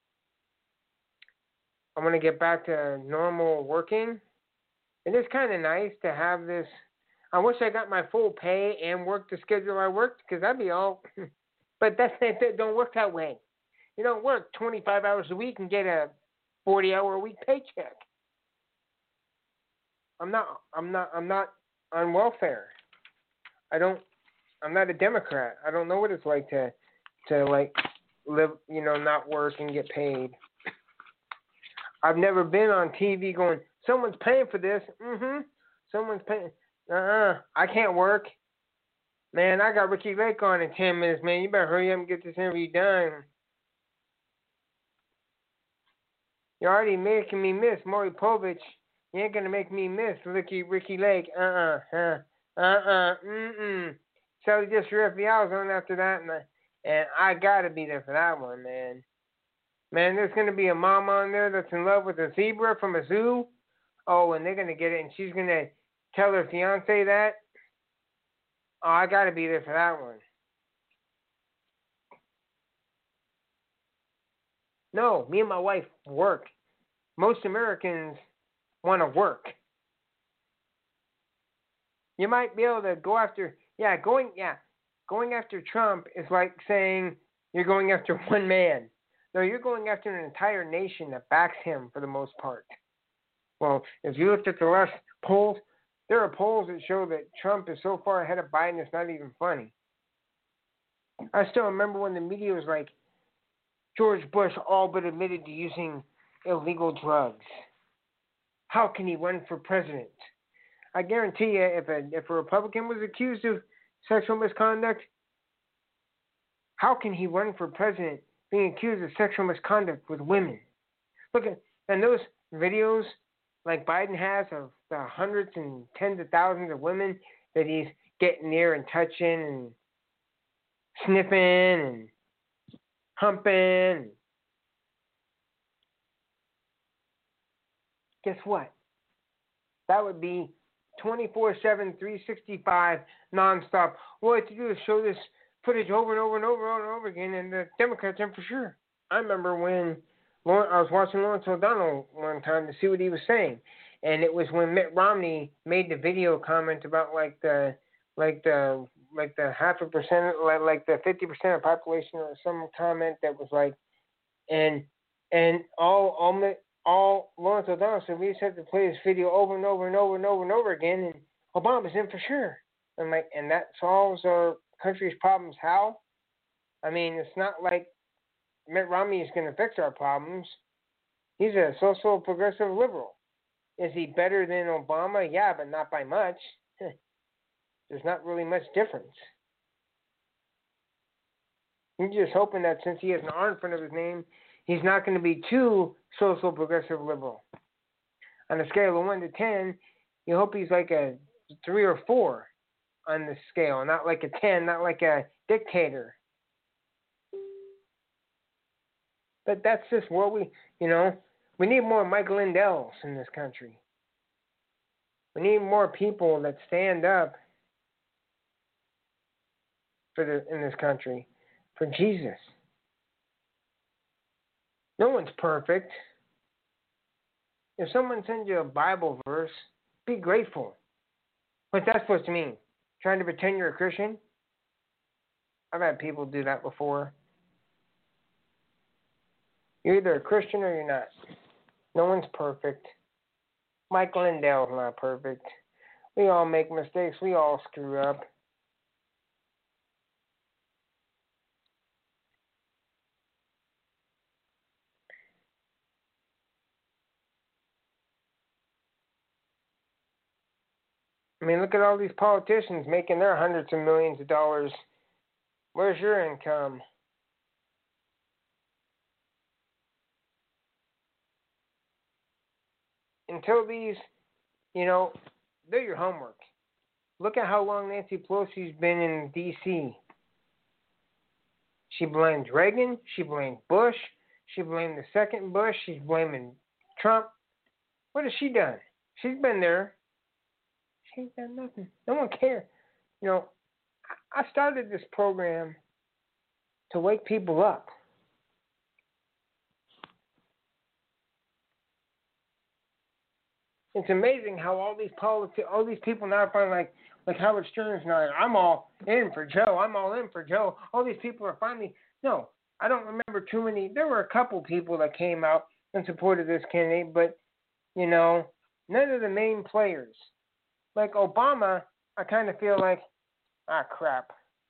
I'm going to get back to normal working. It is kind of nice to have this. I wish I got my full pay and worked the schedule I worked because I'd be all. But that's that don't work that way. You don't work twenty-five hours a week and get a forty-hour a week paycheck. I'm not. I'm not. I'm not on welfare. I don't. I'm not a Democrat. I don't know what it's like to, to like live. You know, not work and get paid. I've never been on T V going. Someone's paying for this. Mm-hmm. Someone's paying. Uh-uh. I can't work. Man, I got Ricky Lake on in ten minutes, man. You better hurry up and get this interview done. You're already making me miss Maury Povich. You ain't gonna make me miss Ricky Ricky Lake. Uh-uh. Huh. Uh-uh. Mm-mm. So just your F B I was on after that, and I, and I gotta be there for that one, man. Man, there's gonna be a mom on there that's in love with a zebra from a zoo. Oh, and they're gonna get it, and she's gonna tell her fiance that. Oh, I gotta be there for that one. No, me and my wife work. Most Americans want to work. You might be able to go after, yeah, going, yeah, going after Trump is like saying you're going after one man. No, you're going after an entire nation that backs him for the most part. Well, if you looked at the last polls, there are polls that show that Trump is so far ahead of Biden, it's not even funny. I still remember when the media was like, George Bush all but admitted to using illegal drugs. How can he run for president? I guarantee you, if a, if a Republican was accused of sexual misconduct, how can he run for president being accused of sexual misconduct with women? Look at, and those videos like Biden has of the hundreds and tens of thousands of women that he's getting near and touching and sniffing and humping. Guess what? That would be twenty-four seven, three sixty-five, nonstop. All I have to do is show this footage over and over and over and over again, and the Democrats are for sure. I remember when I was watching Lawrence O'Donnell one time to see what he was saying, and it was when Mitt Romney made the video comment about like the like the like the half a percent, like, like the fifty percent of the population, or some comment that was like, and and all all all Lawrence O'Donnell said, we just have to play this video over and over and over and over and over again, and Obama's in for sure. And like, and that solves our country's problems. How? I mean, it's not like Mitt Romney is going to fix our problems. He's a social progressive liberal. Is he better than Obama? Yeah, but not by much. There's not really much difference. He's just hoping that since he has an R in front of his name, he's not going to be too social progressive liberal. On a scale of one to ten, you hope he's like a three or four on the scale, not like a ten, not like a dictator. But that's just what we, you know, we need more Michael Lindells in this country. We need more people that stand up for the in this country for Jesus. No one's perfect. If someone sends you a Bible verse, be grateful. What's that supposed to mean? Trying to pretend you're a Christian? I've had people do that before. You're either a Christian or you're not. No one's perfect. Michael Lindell's not perfect. We all make mistakes. We all screw up. I mean, look at all these politicians making their hundreds of millions of dollars. Where's your income? Until these, you know, do your homework. Look at how long Nancy Pelosi's been in D C. She blamed Reagan. She blamed Bush. She blamed the second Bush. She's blaming Trump. What has she done? She's been there. She ain't done nothing. No one cares. You know, I started this program to wake people up. It's amazing how all these politi- all these people now find like like Howard Stern's now. I'm all in for Joe. I'm all in for Joe. All these people are finally no. I don't remember too many. There were a couple people that came out and supported this candidate, but you know, none of the main players. Like Obama, I kind of feel like, ah, crap.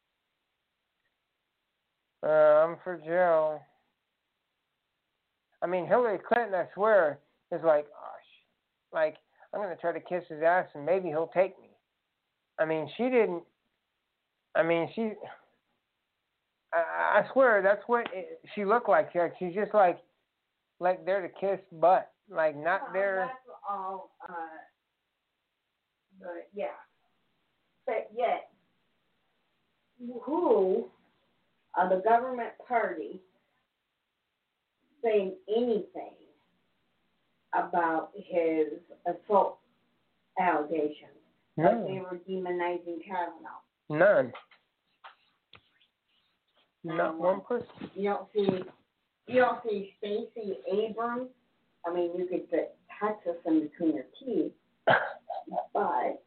Uh, I'm for Joe. I mean, Hillary Clinton, I swear, is like, oh, sh- like, I'm going to try to kiss his ass and maybe he'll take me. I mean, she didn't, I mean, she, I, I swear, that's what it, she looked like. Like, she's just like, like there to kiss butt. Like, not well, there. That's all, uh, but yeah. But yet, who of the government party saying anything about his assault allegations? No. Like they were demonizing Kavanaugh. None. Not Um, one person. You don't see, you don't see Stacey Abrams. I mean, you could put Texas in between your teeth, but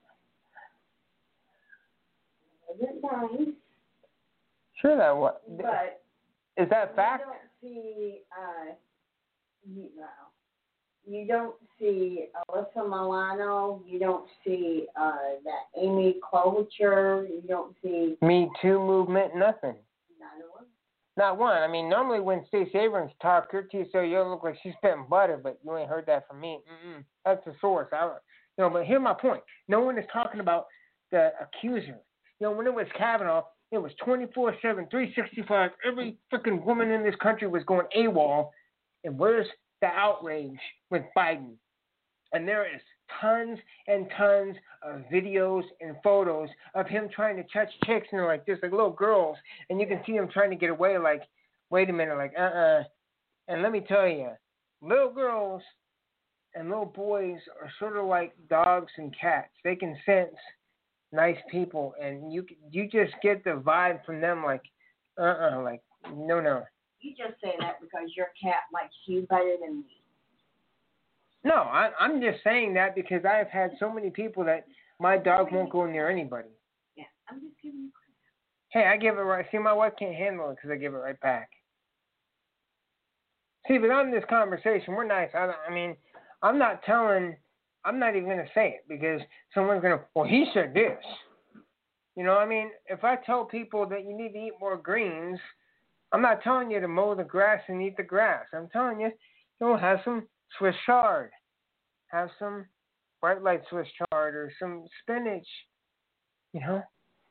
it wasn't nice. Sure, that was. But Is that fact? you don't see, uh, you know, you don't see Alyssa Milano. You don't see uh, that Amy Klobuchar. You don't see Me Too movement, nothing. none of them. Not one. I mean, normally when Stacey Abrams talks, her teeth so you look like she's spitting butter, but you ain't heard that from me. Mm-mm. That's the source. I, you know, but here's my point. No one is talking about the accuser. You know, when it was Kavanaugh, it was twenty-four seven, three sixty-five. Every freaking woman in this country was going AWOL. And where's the outrage with Biden? And there is tons and tons of videos and photos of him trying to touch chicks and they're like this, like little girls. And you can see them trying to get away like, wait a minute, like, uh-uh. And let me tell you, little girls And little boys are sort of like dogs and cats. They can sense nice people, and you you just get the vibe from them, like, uh-uh, like, no, no. You just say that because your cat likes you better than me. No, I, I'm just saying that because I've had so many people that my dog won't go near anybody. Yeah, I'm just giving you credit. Hey, I give it right. See, my wife can't handle it because I give it right back. See, but on this conversation, we're nice. I, I mean, I'm not telling, I'm not even going to say it because someone's going to, well, he said this. You know, I mean, if I tell people that you need to eat more greens, I'm not telling you to mow the grass and eat the grass. I'm telling you, you know, have some Swiss chard. Have some bright light Swiss chard or some spinach, you know.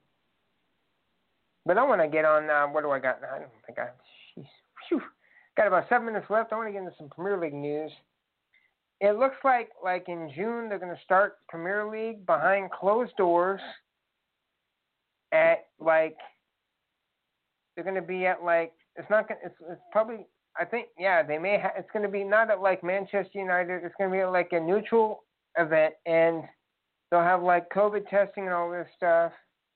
But I want to get on, uh, what do I got now? I don't think I, jeez, whew. Got about seven minutes left. I want to get into some Premier League news. It looks like, like in June, they're going to start Premier League behind closed doors at, like, they're going to be at, like, it's not going to, it's, it's probably, I think, yeah, they may have, it's going to be not at, like, Manchester United. It's going to be at, like, a neutral event, and they'll have, like, COVID testing and all this stuff.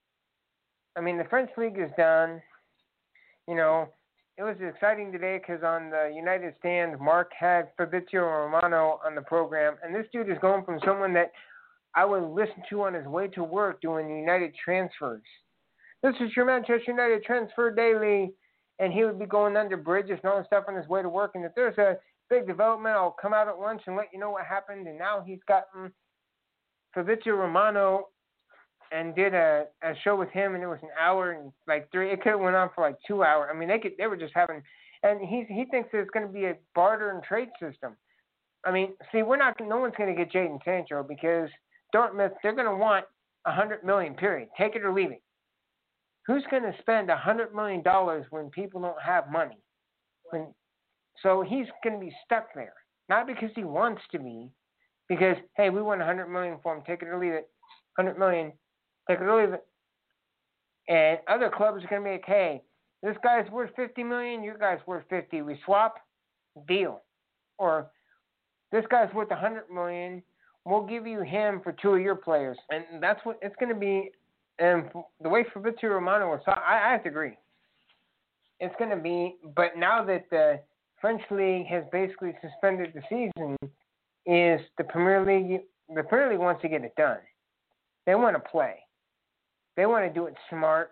I mean, the French League is done. You know, it was exciting today because on the United stand, Mark had Fabrizio Romano on the program, and this dude is going from someone that I would listen to on his way to work doing United transfers. This is your Manchester United Transfer Daily, and he would be going under bridges and all this stuff on his way to work, and if there's a big development, I'll come out at lunch and let you know what happened, and now he's gotten Fabrizio Romano and did a, a show with him, and it was an hour and like three. It could have went on for like two hours. I mean, they could. They were just having, and he he thinks that it's going to be a barter and trade system. I mean, see, we're not. No one's going to get Jadon Sancho because Dortmund, they're going to want a hundred million. Period. Take it or leave it. Who's going to spend a hundred million dollars when people don't have money? When so he's going to be stuck there, not because he wants to be, because hey, we want a hundred million for him. Take it or leave it. Hundred million. Take it or leave it. And other clubs are going to be like, hey, this guy's worth fifty million dollars, your guy's worth fifty. We swap, deal. Or this guy's worth one hundred million dollars, we'll give you him for two of your players. And that's what it's going to be. And the way Fabrizio Romano was, I, I have to agree. It's going to be, but now that the French League has basically suspended the season, is the Premier League, the Premier League wants to get it done. They want to play. They want to do it smart.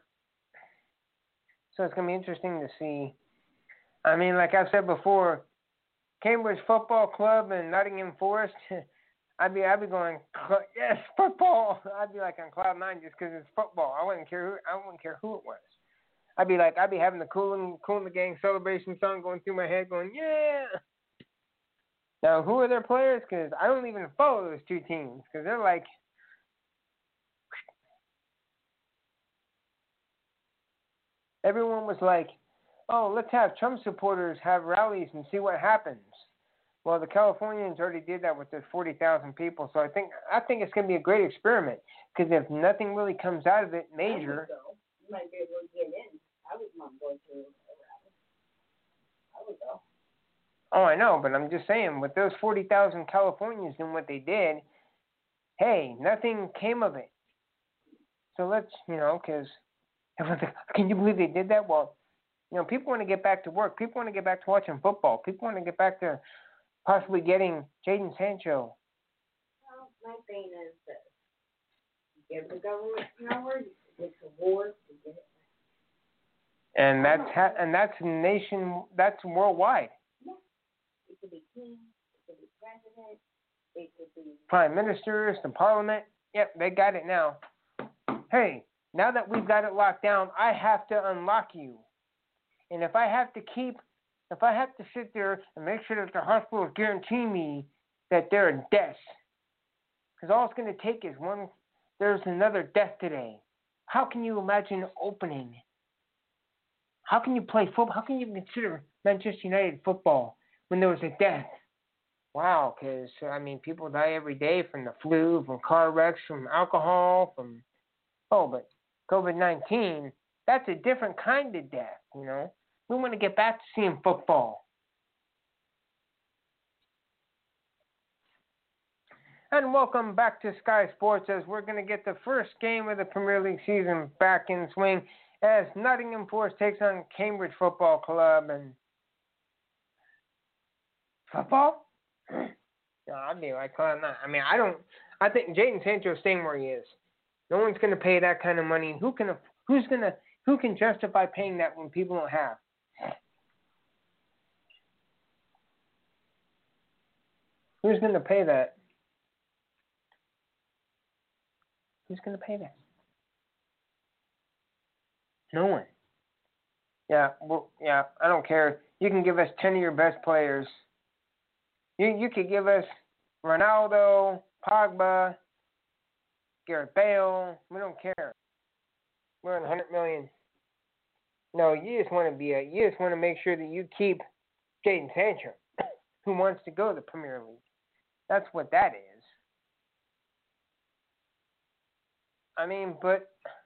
So it's going to be interesting to see. I mean, like I've said before, Cambridge Football Club and Nottingham Forest, I'd be I'd be going, yes, football. I'd be like on cloud nine just because it's football. I wouldn't care who I wouldn't care who it was. I'd be like I'd be having the cool cool in the gang celebration song going through my head, going yeah. Now who are their players? Because I don't even follow those two teams because they're like. Everyone was like, oh, let's have Trump supporters have rallies and see what happens. Well, the Californians already did that with their forty thousand people, so I think I think it's going to be a great experiment because if nothing really comes out of it major. I would go. You might be able to get in. I would not go to a rally. I would go. Oh, I know, but I'm just saying, with those forty thousand Californians and what they did, hey, nothing came of it. So let's, you know, because everyone's like, can you believe they did that? Well, you know, people want to get back to work. People want to get back to watching football. People want to get back to possibly getting Jadon Sancho. Well, my thing is this. You give the government power, it's a war to get it back. And that's ha- and that's nation. That's worldwide. Yeah. It could be king. It could be president. It could be prime ministers, the parliament. Yep, they got it now. Hey, now that we've got it locked down, I have to unlock you. And if I have to keep, if I have to sit there and make sure that the hospital is guaranteeing me that there are deaths, because all it's going to take is one, there's another death today. How can you imagine opening? How can you play football? How can you consider Manchester United football when there was a death? Wow, because, I mean, people die every day from the flu, from car wrecks, from alcohol, from, oh, but COVID nineteen, that's a different kind of death, you know. We want to get back to seeing football. And welcome back to Sky Sports as we're going to get the first game of the Premier League season back in swing as Nottingham Forest takes on Cambridge Football Club. And football? No, I'd be like, oh, no. I mean, I don't. I think Jadon Sancho's staying where he is. No one's going to pay that kind of money. Who can? Who's going to? Who can justify paying that when people don't have? Who's going to pay that? Who's going to pay that? No one. Yeah, well, yeah, I don't care. You can give us ten of your best players. You you could give us Ronaldo, Pogba, Gareth Bale. We don't care. We're on one hundred million. No, you just want to be a. You just want to make sure that you keep Jadon Sancho, who wants to go to the Premier League. That's what that is. I mean, but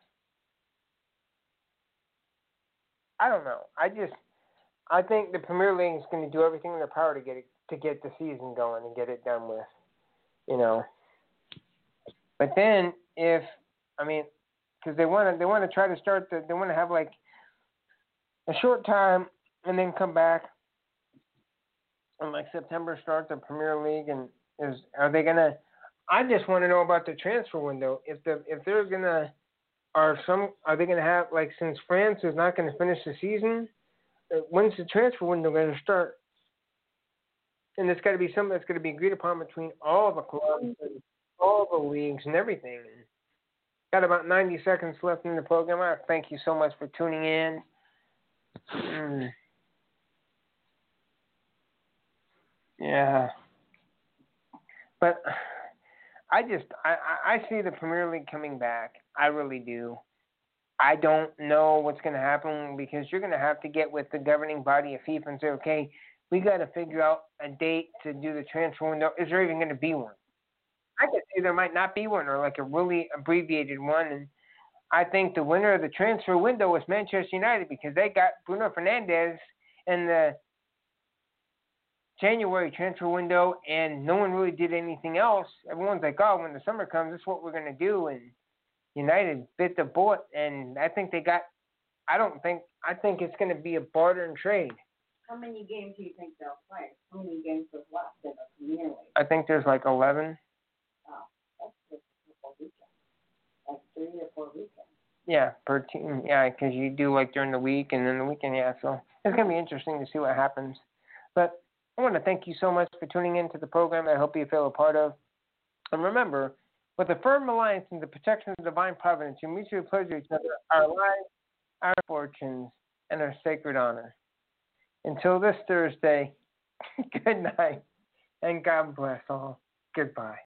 I don't know. I just I think the Premier League is going to do everything in their power to get it, to get the season going and get it done with, you know. But then if I mean, because they want to they want to try to start the they want to have like a short time and then come back and like September start the Premier League and is are they gonna? I just want to know about the transfer window. If the if they're gonna, are some are they gonna have like since France is not gonna finish the season, when's the transfer window gonna start? And it's got to be something that's going to be agreed upon between all the clubs and all the leagues and everything. Got about ninety seconds left in the program. I thank you so much for tuning in. Mm. Yeah, but. I just I, I see the Premier League coming back. I really do. I don't know what's going to happen because you're going to have to get with the governing body of FIFA and say, okay, we got to figure out a date to do the transfer window. Is there even going to be one? I could see there might not be one or like a really abbreviated one. And I think the winner of the transfer window is Manchester United because they got Bruno Fernandes in the January transfer window, and no one really did anything else. Everyone's like, oh, when the summer comes, this is what we're going to do. And United bit the bullet, and I think they got – I don't think – I think it's going to be a barter and trade. How many games do you think they'll play? How many games are left in the Premier League? I think there's like eleven. Oh, that's just a couple weekends. Like three or four weekends. Yeah, per team. Yeah, because you do like during the week and then the weekend, yeah. So it's going to be interesting to see what happens. But – I want to thank you so much for tuning in to the program I hope you feel a part of. And remember, with a firm alliance and the protection of divine providence, you mutually pleasure each other, our lives, our fortunes, and our sacred honor. Until this Thursday, good night, and God bless all. Goodbye.